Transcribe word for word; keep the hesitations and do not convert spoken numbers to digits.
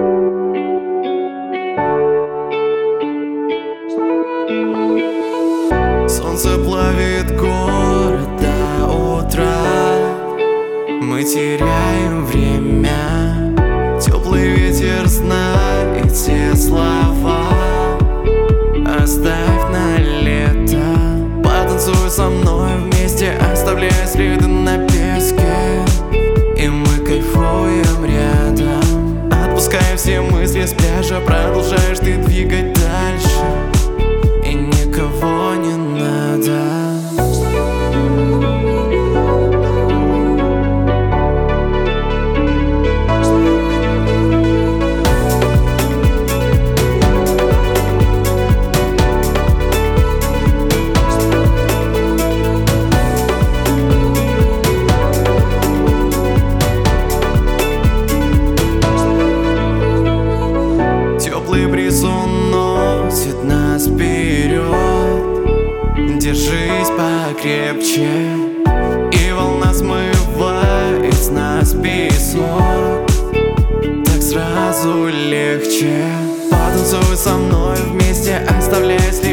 Солнце плавит город до утра. Мы теряем время. Теплый ветер знает те слова. Оставь на лето. Потанцуй со мной вместе, оставляя следы на песке. И мы кайфуем рядом. Отпуская все мысли с пляжа, продолжаешь ты двигать дальше. И никого не надо. Теплый бриз уносит нас вперед. Держись покрепче, и волна смывает с нас песок. Так сразу легче. Потанцуй со мной вместе, оставляя следы.